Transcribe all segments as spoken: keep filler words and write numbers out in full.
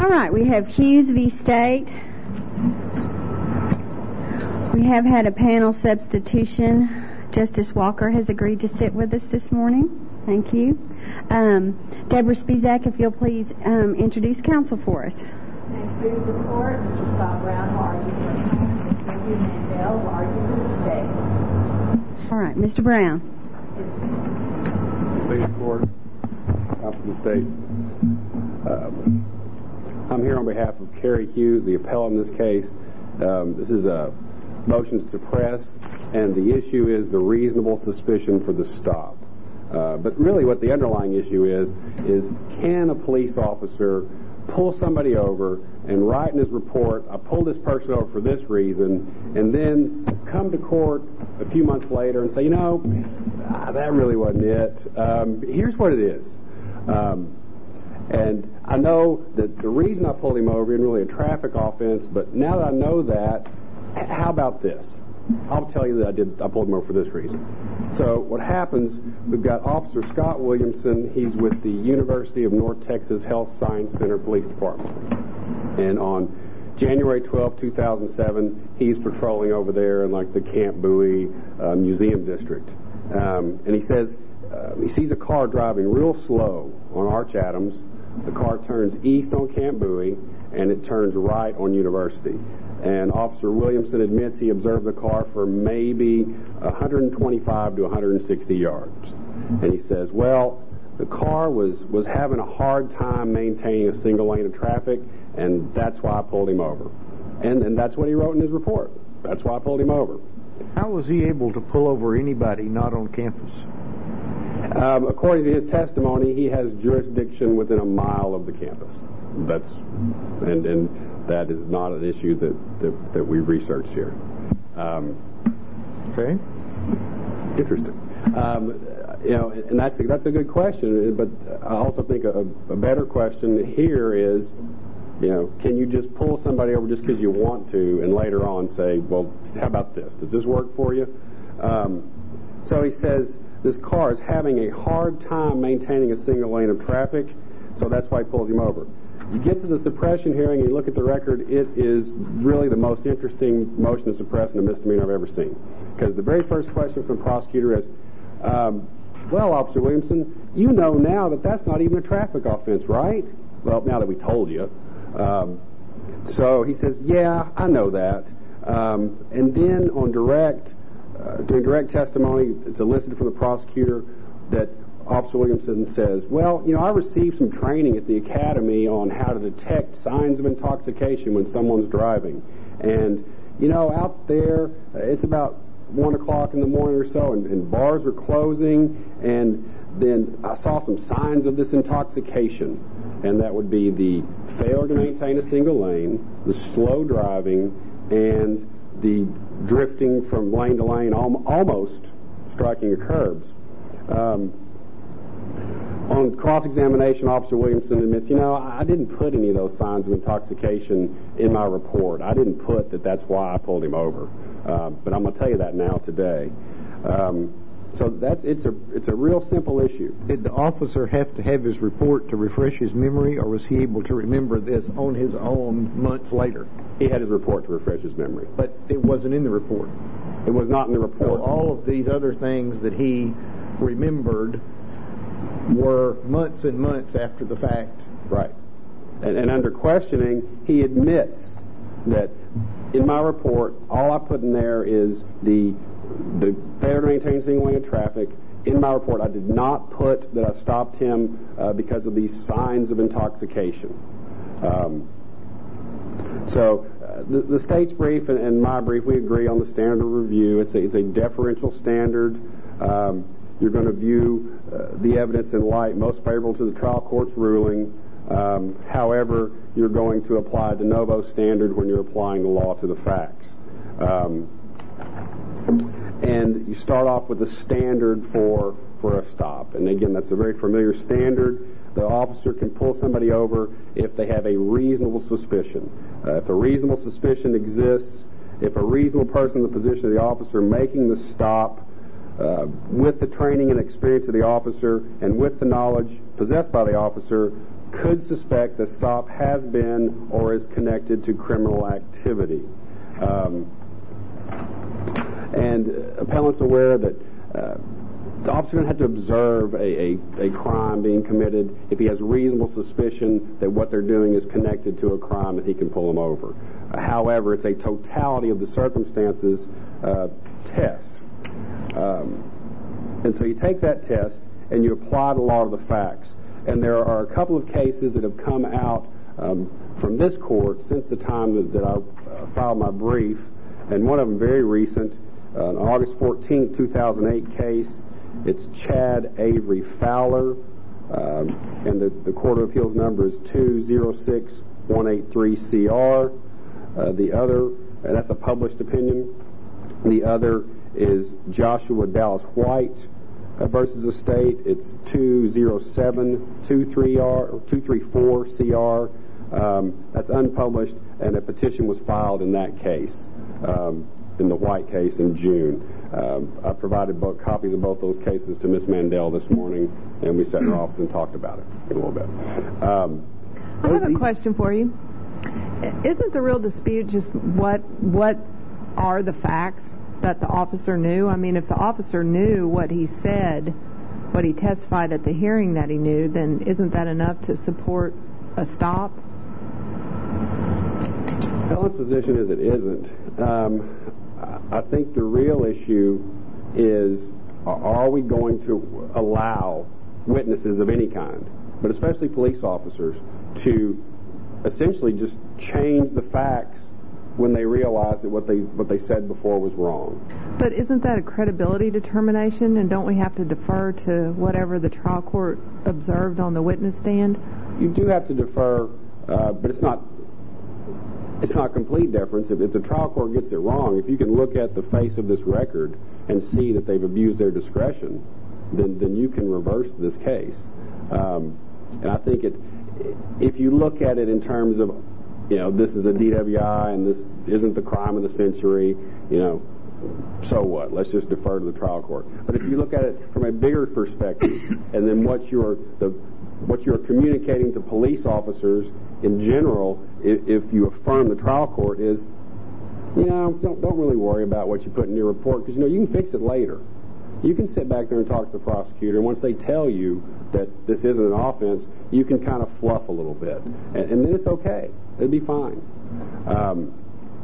All right, we have Hughes v. State. We have had a panel substitution. Justice Walker has agreed to sit with us this morning. Thank you. Um, Deborah Spizak, if you'll please um, introduce counsel for us. Next to the court, Mister Scott Brown will argue for the plaintiff. Mister Hugh Mandel will argue for the state. All right, Mister Brown. Please, court. Counsel for the state. Um, I'm here on behalf of Kerry Hughes, the appellant in this case. Um, this is a motion to suppress, and the issue is the reasonable suspicion for the stop. Uh, but really what the underlying issue is, is can a police officer pull somebody over and write in his report, I pulled this person over for this reason, and then come to court a few months later and say, you know, ah, that really wasn't it. Um, here's what it is. Um, and I know that the reason I pulled him over isn't really a traffic offense, but now that I know that, how about this? I'll tell you that I did. I pulled him over for this reason. So what happens, we've got Officer Scott Williamson. He's with the University of North Texas Health Science Center Police Department. And on January twelfth, two thousand seven, he's patrolling over there in like the Camp Bowie uh, Museum District. Um, and he says uh, he sees a car driving real slow on Arch Adams. The car turns east on Camp Bowie, and it turns right on University. And Officer Williamson admits he observed the car for maybe one hundred twenty-five to one hundred sixty yards. And he says, well, the car was, was having a hard time maintaining a single lane of traffic, and that's why I pulled him over. And, and that's what he wrote in his report. That's why I pulled him over. How was he able to pull over anybody not on campus? Um, according to his testimony, he has jurisdiction within a mile of the campus. That's and and that is not an issue that that, that we researched here. Um, okay, interesting. Um, you know, and that's a, that's a good question. But I also think a, a better question here is, you know, can you just pull somebody over just because you want to, and later on say, well, how about this? Does this work for you? Um, so he says this car is having a hard time maintaining a single lane of traffic, so that's why he pulls him over. You get to the suppression hearing and you look at the record, it is really the most interesting motion to suppress in a misdemeanor I've ever seen. Because the very first question from the prosecutor is, um, well, Officer Williamson, you know now that that's not even a traffic offense, right? Well, now that we told you. Um, so he says, yeah, I know that. Um, and then on direct, uh, during direct testimony, it's elicited from the prosecutor that Officer Williamson says, well, you know, I received some training at the academy on how to detect signs of intoxication when someone's driving. And, you know, out there, uh, it's about one o'clock in the morning or so, and, and bars are closing, and then I saw some signs of this intoxication. And that would be the failure to maintain a single lane, the slow driving, and the drifting from lane to lane, al- almost striking the curbs. Um, On cross-examination, Officer Williamson admits, you know, I didn't put any of those signs of intoxication in my report. I didn't put that that's why I pulled him over. Uh, but I'm going to tell you that now today. Um, so that's it's a it's a real simple issue. Did the officer have to have his report to refresh his memory, or was he able to remember this on his own months later? He had his report to refresh his memory. But it wasn't in the report. It was not in the report. So all of these other things that he remembered were months and months after the fact. Right. And, and under questioning, he admits that in my report, all I put in there is the the failure to maintain a single lane of traffic. In my report, I did not put that I stopped him uh, because of these signs of intoxication. Um, so uh, the, the state's brief and, and my brief, we agree on the standard of review. It's a, it's a deferential standard. Um, You're going to view uh, the evidence in light most favorable to the trial court's ruling. Um, however, you're going to apply a de novo standard when you're applying the law to the facts. Um, and you start off with a standard for, for a stop. And again, that's a very familiar standard. The officer can pull somebody over if they have a reasonable suspicion. Uh, if a reasonable suspicion exists, if a reasonable person in the position of the officer making the stop Uh, with the training and experience of the officer and with the knowledge possessed by the officer could suspect the stop has been or is connected to criminal activity. Um, and appellant's aware that uh, the officer doesn't have to observe a, a, a crime being committed if he has reasonable suspicion that what they're doing is connected to a crime that he can pull them over. Uh, however, it's a totality of the circumstances uh, test. Um, and so you take that test and you apply the law to the facts. And there are a couple of cases that have come out um, from this court since the time that, that I uh, filed my brief, and one of them very recent, uh, an August fourteenth, two thousand eight case. It's Chad Avery Fowler, um, and the, the Court of Appeals number is two zero six one eight three C R. Uh, the other, and that's a published opinion. The other is Joshua Dallas White uh, versus the state. It's two zero seven two three R or two three four C R. Um, that's unpublished, and a petition was filed in that case, um, in the White case in June. Um, I provided both copies of both those cases to Miz Mandel this morning, and we sat in her office and talked about it a little bit. Um, I have a question for you. Isn't the real dispute just what what are the facts that the officer knew? I mean, if the officer knew what he said, what he testified at the hearing that he knew, then isn't that enough to support a stop? Helen's position is it isn't. Um, I think the real issue is, are we going to allow witnesses of any kind, but especially police officers, to essentially just change the facts when they realize that what they what they said before was wrong? But isn't that a credibility determination, and don't we have to defer to whatever the trial court observed on the witness stand? You do have to defer, uh, but it's not it's not complete deference. If, if the trial court gets it wrong, if you can look at the face of this record and see that they've abused their discretion, then then you can reverse this case. Um, and I think it, if you look at it in terms of, you know, this is a D W I and this isn't the crime of the century, you know, so what? Let's just defer to the trial court. But if you look at it from a bigger perspective, and then what you're the what you're communicating to police officers in general, if, if you affirm the trial court, is, you know, don't don't really worry about what you put in your report, because, you know, you can fix it later. You can sit back there and talk to the prosecutor, and once they tell you that this isn't an offense, you can kind of fluff a little bit, and, and then it's okay. It'll be fine. Um,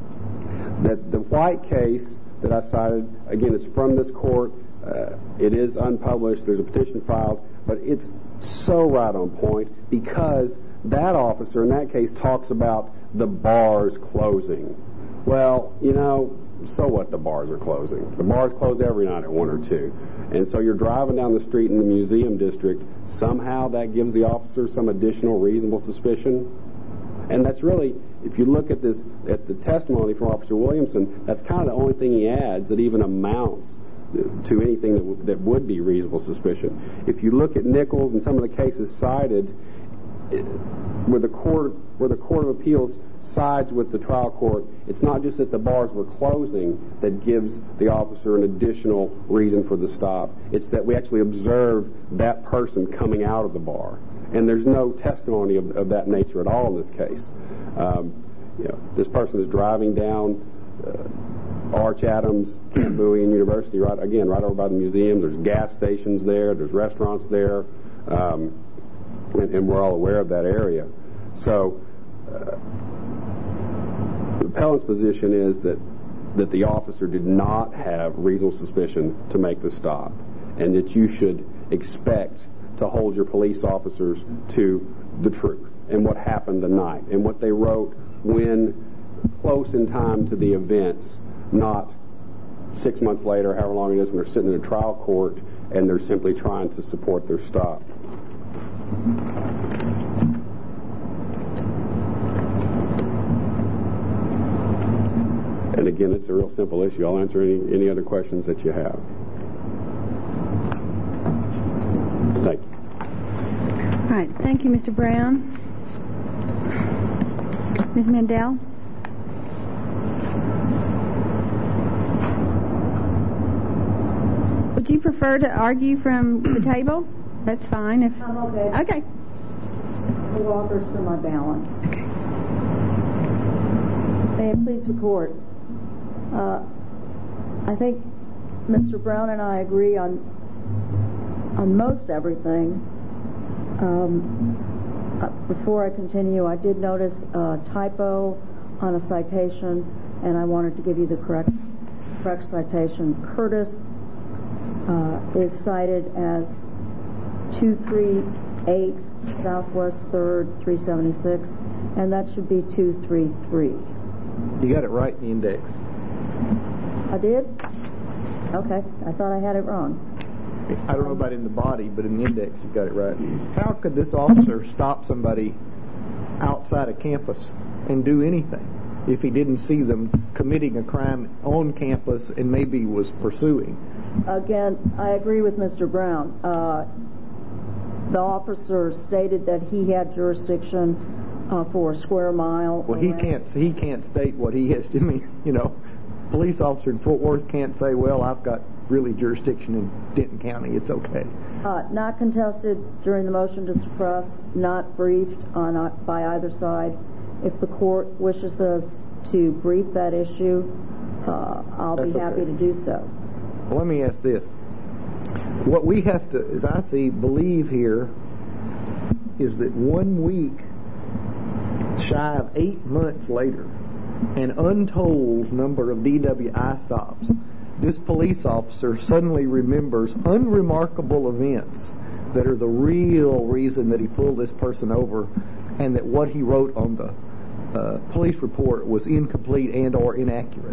that the White case that I cited, again, it's from this court. Uh, it is unpublished. There's a petition filed, but it's so right on point, because that officer in that case talks about the bars closing. Well, you know, so what, the bars are closing? The bars close every night at one or two. And so you're driving down the street in the museum district. Somehow that gives the officer some additional reasonable suspicion. And that's really, if you look at this, at the testimony from Officer Williamson, that's kind of the only thing he adds that even amounts to anything that, w- that would be reasonable suspicion. If you look at Nichols and some of the cases cited, it, where the court, where the Court of Appeals sides with the trial court, it's not just that the bars were closing that gives the officer an additional reason for the stop. It's that we actually observed that person coming out of the bar. And there's no testimony of, of that nature at all in this case. Um, you know, this person is driving down uh, Arch Adams, Camp Bowie, and University, right again, right over by the museum. There's gas stations there. There's restaurants there. Um, and, and we're all aware of that area. So uh, the appellant's position is that, that the officer did not have reasonable suspicion to make the stop, and that you should expect to hold your police officers to the truth and what happened the night and what they wrote when close in time to the events, not six months later, however long it is, when they're sitting in a trial court and they're simply trying to support their stop. And again, it's a real simple issue. I'll answer any, any other questions that you have. Thank you. All right. Thank you, Mister Brown. Miz Mandel? Would you prefer to argue from the table? That's fine. If I'm okay. Okay. Jennifer Walkers for my balance. May it please the court. Uh, I think Mister Brown and I agree on on most everything. Um, uh, before I continue, I did notice a typo on a citation, and I wanted to give you the correct correct citation. Curtis uh, is cited as two three eight Southwest third three seventy-six, and that should be two three three. You got it right in the index. I did? Okay, I thought I had it wrong. I don't know about in the body, but in the index you got it right. How could this officer stop somebody outside of campus and do anything if he didn't see them committing a crime on campus and maybe was pursuing? Again, I agree with Mister Brown. Uh, the officer stated that he had jurisdiction uh, for a square mile. Well, he can't. He can't state what he has. I mean, you know, police officer in Fort Worth can't say, "Well, I've got really jurisdiction in Denton County. It's okay." Uh, not contested during the motion to suppress. Not briefed on uh, by either side. If the court wishes us to brief that issue, uh, I'll That's be happy okay. to do so. Well, let me ask this. What we have to, as I see, believe here is that one week, shy of eight months later, an untold number of D W I stops, this police officer suddenly remembers unremarkable events that are the real reason that he pulled this person over, and that what he wrote on the uh, police report was incomplete and or inaccurate.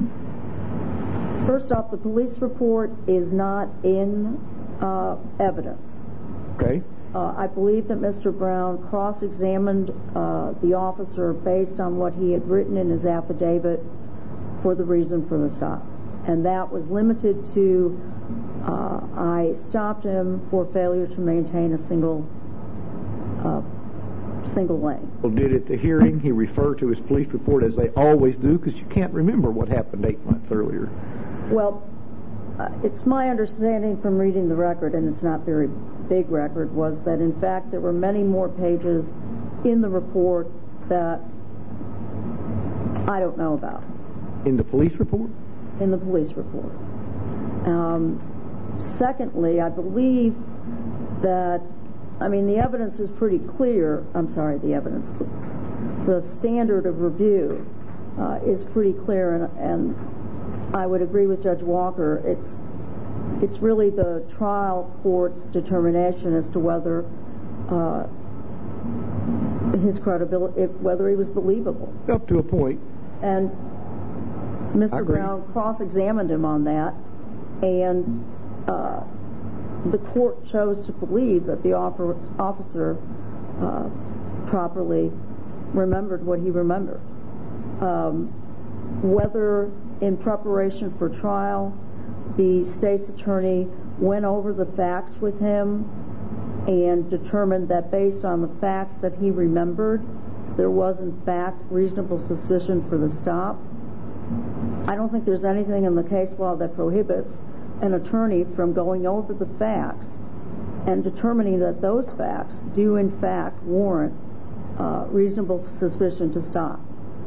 First off, the police report is not in uh, evidence. Okay. Uh, I believe that Mister Brown cross-examined uh, the officer based on what he had written in his affidavit for the reason for the stop. And that was limited to, uh, I stopped him for failure to maintain a single uh, single lane. Well, did at the hearing he refer to his police report as they always do? Because you can't remember what happened eight months earlier. Well, uh, it's my understanding from reading the record, and it's not very big record, was that in fact there were many more pages in the report that I don't know about. In the police report? In the police report. Um, secondly, I believe that, I mean, the evidence is pretty clear. I'm sorry, the evidence. The, the standard of review uh, is pretty clear, and, and I would agree with Judge Walker. It's it's really the trial court's determination as to whether uh, his credibility, if, whether he was believable. Up to a point. And Mister Brown cross-examined him on that, and uh, the court chose to believe that the offer, officer uh, properly remembered what he remembered. Um, whether in preparation for trial the state's attorney went over the facts with him and determined that based on the facts that he remembered, there was in fact reasonable suspicion for the stop. I don't think there's anything in the case law that prohibits an attorney from going over the facts and determining that those facts do in fact warrant uh, reasonable suspicion to stop.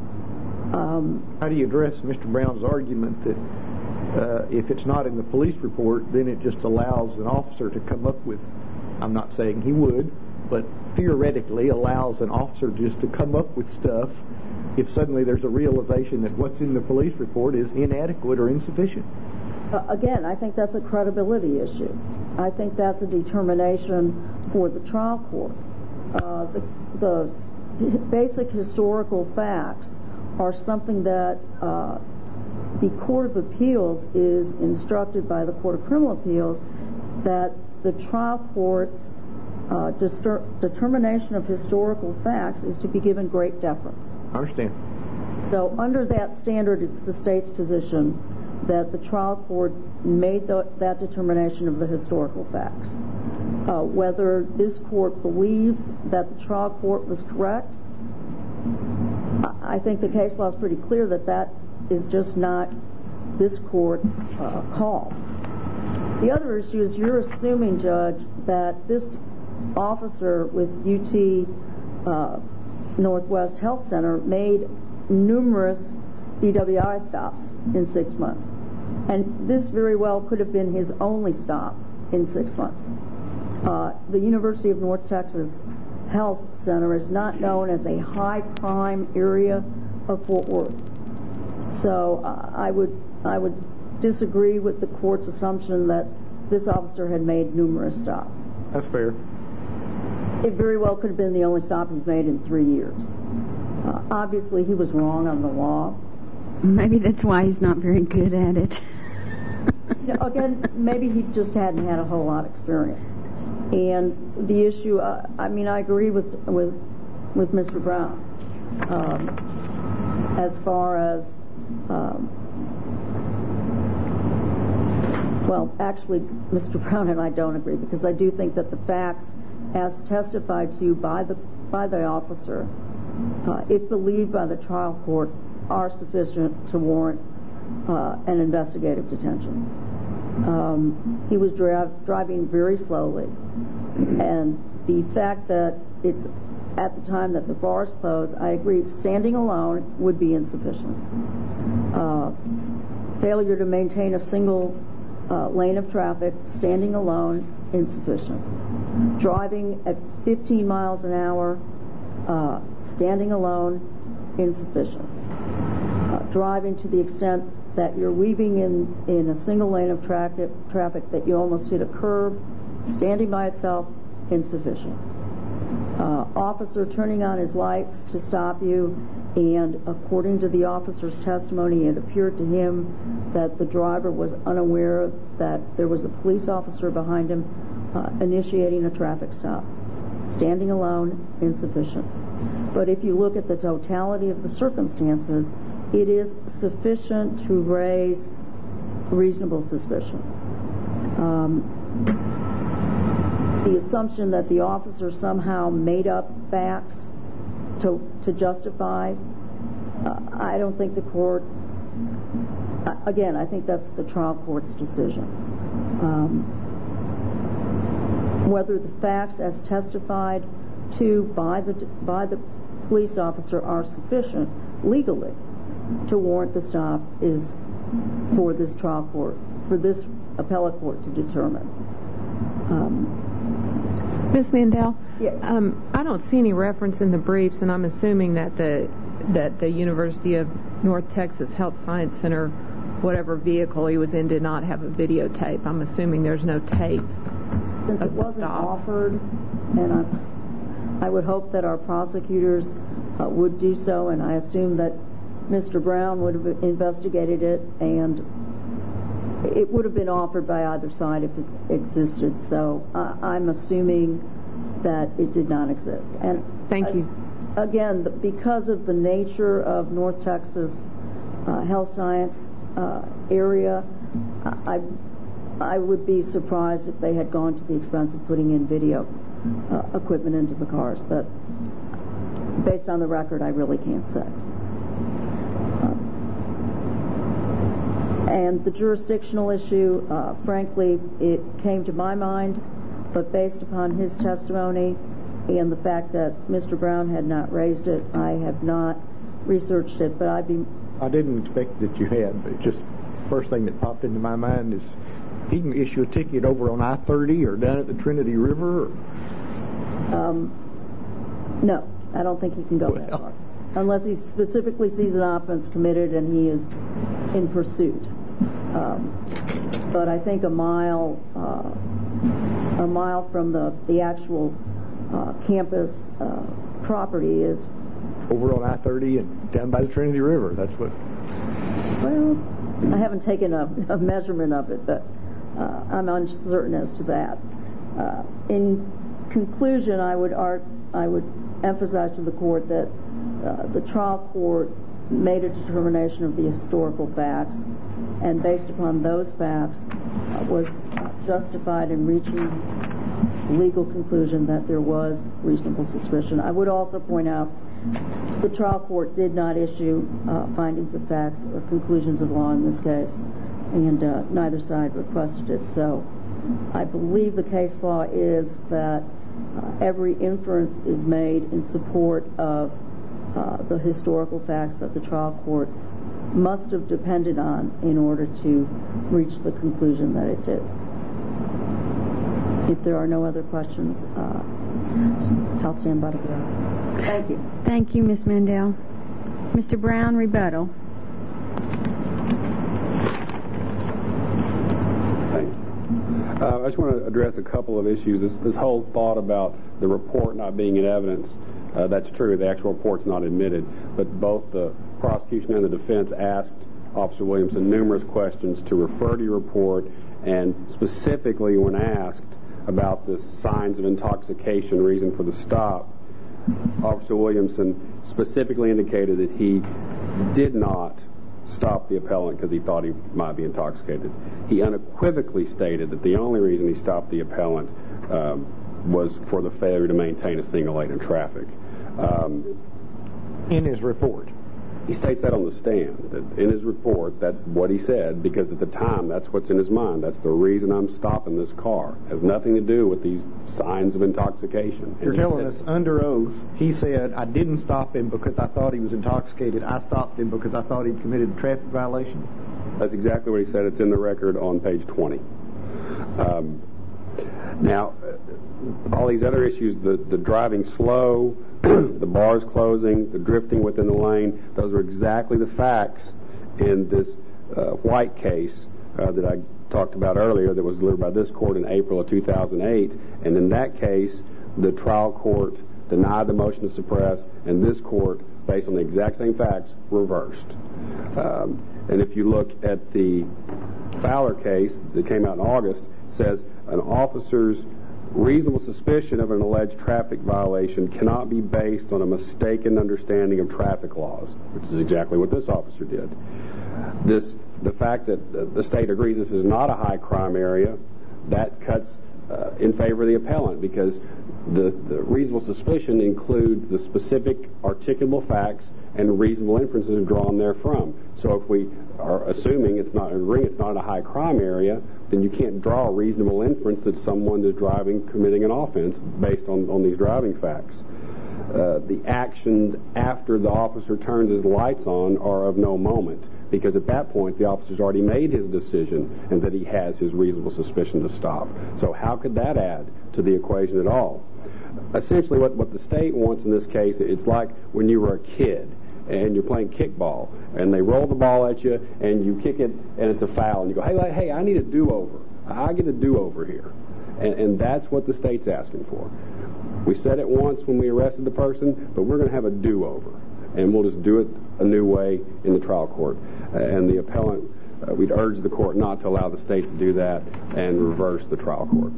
Um, How do you address Mister Brown's argument that uh, if it's not in the police report, then it just allows an officer to come up with, I'm not saying he would, but theoretically allows an officer just to come up with stuff if suddenly there's a realization that what's in the police report is inadequate or insufficient? Uh, again, I think that's a credibility issue. I think that's a determination for the trial court. Uh, the, the basic historical facts are something that uh, the Court of Appeals is instructed by the Court of Criminal Appeals that the trial court's uh, dister- determination of historical facts is to be given great deference. I understand. So under that standard, it's the state's position that the trial court made the, that determination of the historical facts. Uh, whether this court believes that the trial court was correct, I think the case law is pretty clear that that is just not this court's uh, call. The other issue is you're assuming, Judge, that this officer with U T uh, Northwest Health Center made numerous D W I stops in six months. And this very well could have been his only stop in six months. Uh, the University of North Texas Health Center is not known as a high crime area of Fort Worth. So uh, I would I would disagree with the court's assumption that this officer had made numerous stops. That's fair. It very well could have been the only stop he's made in three years. Uh, obviously, he was wrong on the law. Maybe that's why he's not very good at it. You know, again, maybe he just hadn't had a whole lot of experience. And the issue, uh, I mean, I agree with with with Mister Brown um, as far as, um, well, actually, Mister Brown and I don't agree, because I do think that the facts, as testified to by the by the officer, uh, if believed by the trial court, are sufficient to warrant uh, an investigative detention. Um, he was dri- driving very slowly, and the fact that it's at the time that the bars closed, I agree, standing alone would be insufficient. Uh, failure to maintain a single uh, lane of traffic, standing alone, insufficient. Driving at fifteen miles an hour, uh, standing alone, insufficient. Uh, driving to the extent that you're weaving in, in a single lane of traffic, traffic that you almost hit a curb, standing by itself, insufficient. Uh, officer turning on his lights to stop you, and according to the officer's testimony, it appeared to him that the driver was unaware that there was a police officer behind him uh, initiating a traffic stop. Standing alone, insufficient. But if you look at the totality of the circumstances, it is sufficient to raise reasonable suspicion. Um, the assumption that the officer somehow made up facts to to justify, uh, I don't think the court's, uh, again, I think that's the trial court's decision. Um, whether the facts as testified to by the by the police officer are sufficient legally to warrant the stop is for this trial court, for this appellate court to determine. Um, Miz Mandel? Yes. Um, I don't see any reference in the briefs, and I'm assuming that the that the University of North Texas Health Science Center, whatever vehicle he was in, did not have a videotape. I'm assuming there's no tape. Since it wasn't offered, and I, I would hope that our prosecutors uh, would do so, and I assume that Mister Brown would have investigated it, and it would have been offered by either side if it existed. So uh, I'm assuming that it did not exist. And thank you. Uh, again, the, because of the nature of North Texas uh, health science uh, area, I, I would be surprised if they had gone to the expense of putting in video uh, equipment into the cars. But based on the record, I really can't say. And the jurisdictional issue, uh, frankly, it came to my mind, but based upon his testimony and the fact that Mister Brown had not raised it, I have not researched it, but I'd be... I didn't expect that you had, but just first thing that popped into my mind is he can issue a ticket over on I thirty or down at the Trinity River? Or... Um, no, I don't think he can go well. that far. Unless he specifically sees an offense committed and he is in pursuit. Um, but I think a mile, uh, a mile from the the actual uh, campus uh, property is over on I thirty and down by the Trinity River. That's what. Well, I haven't taken a, a measurement of it, but uh, I'm uncertain as to that. Uh, in conclusion, I would art, I would emphasize to the court that uh, the trial court made a determination of the historical facts, and based upon those facts, uh, was justified in reaching the legal conclusion that there was reasonable suspicion. I would also point out the trial court did not issue uh, findings of facts or conclusions of law in this case, and uh, neither side requested it. So I believe the case law is that uh, every inference is made in support of uh, the historical facts that the trial court must have depended on in order to reach the conclusion that it did. If there are no other questions, uh, I'll stand by the bill. Thank you. Thank you, Miz Mandel. Mister Brown, rebuttal. Thank you. Uh, I just want to address a couple of issues. This, this whole thought about the report not being in evidence, uh, that's true. The actual report's not admitted, but both the prosecution and the defense asked Officer Williamson numerous questions to refer to your report, and specifically when asked about the signs of intoxication reason for the stop, Officer Williamson specifically indicated that he did not stop the appellant because he thought he might be intoxicated. He unequivocally stated that the only reason he stopped the appellant um, was for the failure to maintain a single lane in traffic. Um, in his report. He states that on the stand, that in his report, that's what he said, because at the time, that's what's in his mind. That's the reason I'm stopping this car. It has nothing to do with these signs of intoxication. You're telling us under oath, he said, I didn't stop him because I thought he was intoxicated. I stopped him because I thought he'd committed a traffic violation? That's exactly what he said. It's in the record on page twenty. Um, now, all these other issues, the, the driving slow, the bars closing, the drifting within the lane, those are exactly the facts in this uh, White case uh, that I talked about earlier that was delivered by this court in April of two thousand eight. And in that case, the trial court denied the motion to suppress, and this court, based on the exact same facts, reversed. Um, and if you look at the Fowler case that came out in August, it says an officer's reasonable suspicion of an alleged traffic violation cannot be based on a mistaken understanding of traffic laws, which is exactly what this officer did. This, the fact that the state agrees this is not a high crime area, that cuts uh, in favor of the appellant, because the, the reasonable suspicion includes the specific articulable facts and reasonable inferences drawn therefrom. So if we are assuming it's not agreeing it's not a high crime area, then you can't draw a reasonable inference that someone is driving, committing an offense based on, on these driving facts. Uh, the actions after the officer turns his lights on are of no moment, because at that point the officer's already made his decision and that he has his reasonable suspicion to stop. So how could that add to the equation at all? Essentially what, what the state wants in this case, it's like when you were a kid and you're playing kickball, and they roll the ball at you, and you kick it, and it's a foul, and you go, hey, like, hey, I need a do-over. I get a do-over here. And, and that's what the state's asking for. We said it once when we arrested the person, but we're going to have a do-over, and we'll just do it a new way in the trial court. Uh, and the appellant, uh, we'd urge the court not to allow the state to do that and reverse the trial court.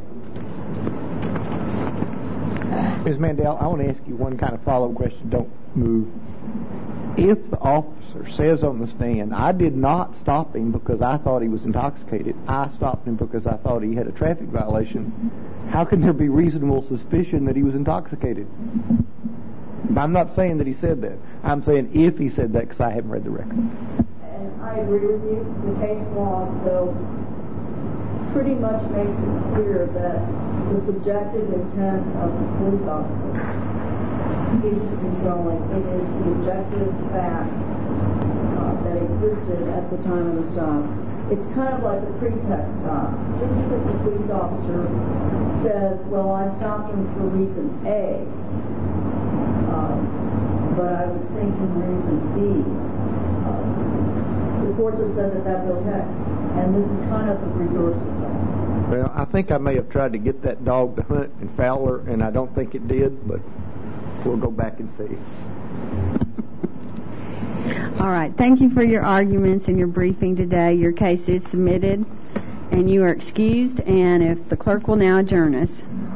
Miz Mandel, I want to ask you one kind of follow-up question. Don't move. If the officer says on the stand, I did not stop him because I thought he was intoxicated, I stopped him because I thought he had a traffic violation, how can there be reasonable suspicion that he was intoxicated? I'm not saying that he said that. I'm saying if he said that, because I haven't read the record. And I agree with you. The case law, though, pretty much makes it clear that the subjective intent of the police officer isn't controlling. It is the objective facts uh, that existed at the time of the stop. It's kind of like a pretext stop. Just because the police officer says, well, I stopped him for reason A, um, but I was thinking reason B, uh, the courts have said that that's okay. And this is kind of the reverse of that. Well, I think I may have tried to get that dog to hunt in Fowler, and I don't think it did, but we'll go back and see. All right. Thank you for your arguments and your briefing today. Your case is submitted, and you are excused, and if the clerk will now adjourn us.